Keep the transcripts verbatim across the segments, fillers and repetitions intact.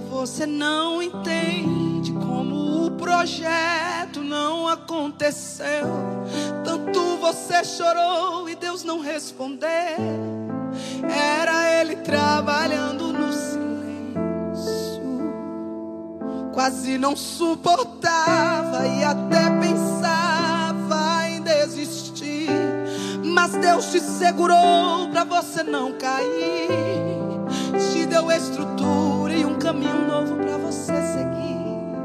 Você não entende como o projeto não aconteceu. Tanto você chorou e Deus não respondeu. Era Ele trabalhando no silêncio. Quase não suportava e até pensava em desistir. Mas Deus te segurou pra você não cair. Te deu estrutura e um caminho novo pra você seguir.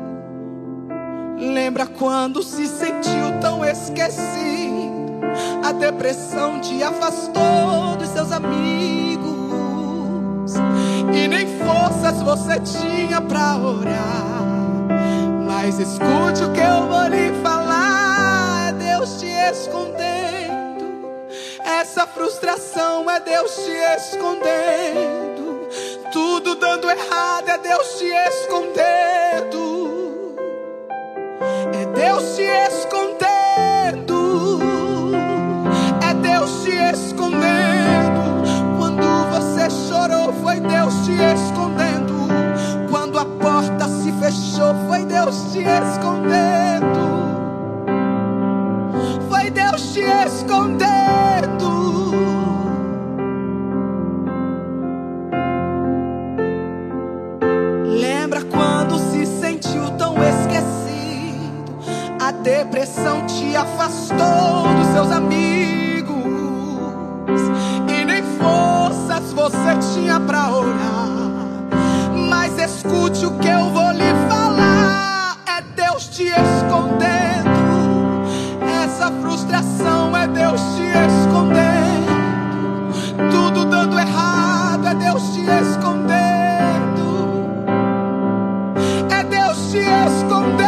Lembra quando se sentiu tão esquecido? A depressão te afastou dos seus amigos e nem forças você tinha pra orar. Mas escute o que eu vou lhe falar. É Deus te escondendo. Essa frustração é Deus te escondendo. Tudo dando errado é Deus te escondendo. É Deus te escondendo. É Deus te escondendo. Quando você chorou foi Deus te escondendo. Quando a porta se fechou foi Deus te escondendo. Foi Deus te escondendo. Lembra quando se sentiu tão esquecido? A depressão te afastou dos seus amigos e nem forças você tinha pra orar. Mas escute o que eu vou lhe falar. É Deus te escondendo. Essa frustração é Deus te escondendo. Tudo dando errado é Deus te escondendo. É Deus te escondendo.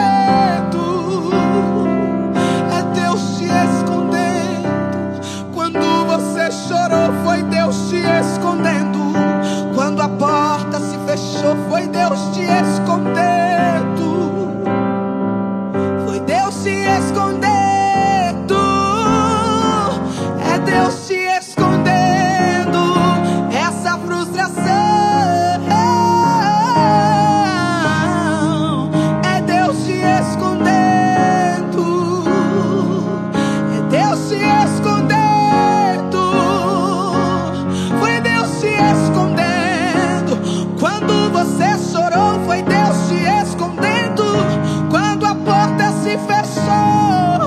É Deus te escondendo. Quando você chorou foi Deus te escondendo. Quando a porta se fechou foi Deus te escondendo. Foi Deus te escondendo. É Deus te escondendo. Essa frustração é Deus te escondendo. É Deus te escondendo. Foi Deus te escondendo. Quando você chorou foi Deus te escondendo. Quando a porta se fechou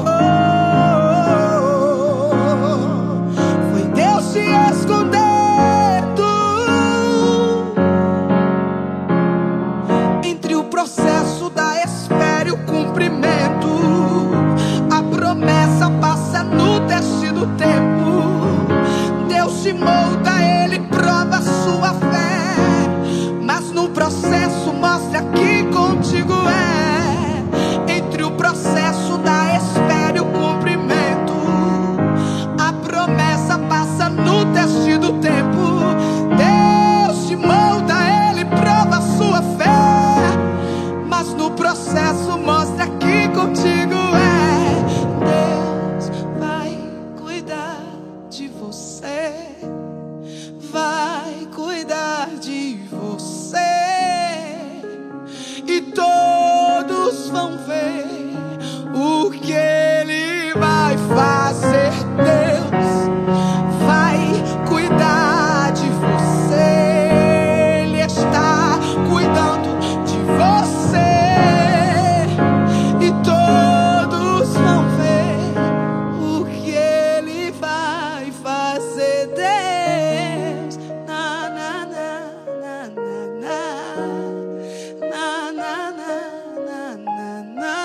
foi Deus te escondendo. Entre o processo da espera e o cumprimento, a promessa passa no teste do tempo. Deus te molda, Ele prova a sua fé, mas no processo mostra que contigo é. Entre o processo da espera e o cumprimento, a promessa passa no teste do tempo. Deus te molda, Ele prova a sua fé, mas no processo mostra que contigo é. Deus vai cuidar de você. Vai cuidar de você. E todos vão ver o que Ele vai fazer. Deus vai cuidar de você. Ele está cuidando de você. E todos vão ver o que Ele vai fazer. Deus, na, na, na, na, na, na, na, na, na, na.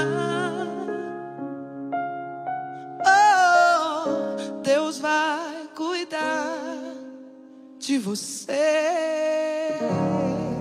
Oh, Deus vai cuidar de você.